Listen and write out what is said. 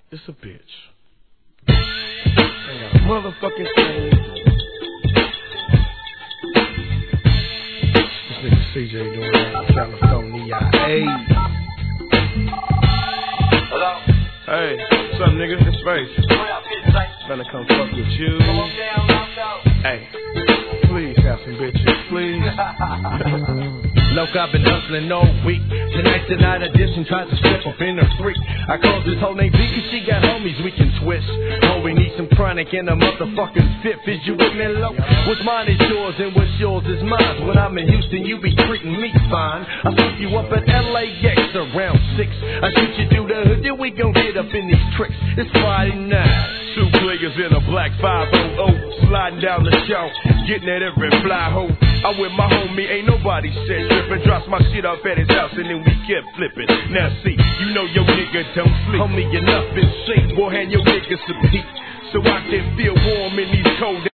It's a bitch. Ain't got a motherfucking thing to do. This nigga CJ doing that in California. Hey. Hello? Hey, what's up, nigga? It's Face. Gonna come fuck with you. Hey, please have some bitches, please. Look, I've been hustling all week. Tonight's the night edition, tried to slip up in her freak. I called this whole name V cause she got homies we can twist. Oh, we need some chronic and a motherfucking fifth. Is you with me, low? What's mine is yours and what's yours is mine. When I'm in Houston, you be treating me fine. I swoop you up at LAX around 6. I shoot you through the hood, then we gon' get up in these tricks. It's Friday night. 2 players in a black 500, sliding down the show, getting at every fly hole. I'm with my homie, ain't nobody said trippin'. Drops my shit off at his house and then we kept flipping. Now see, you know your nigga don't sleep. Homie, enough is safe, boy, hand your niggas some heat, so I can feel warm in these cold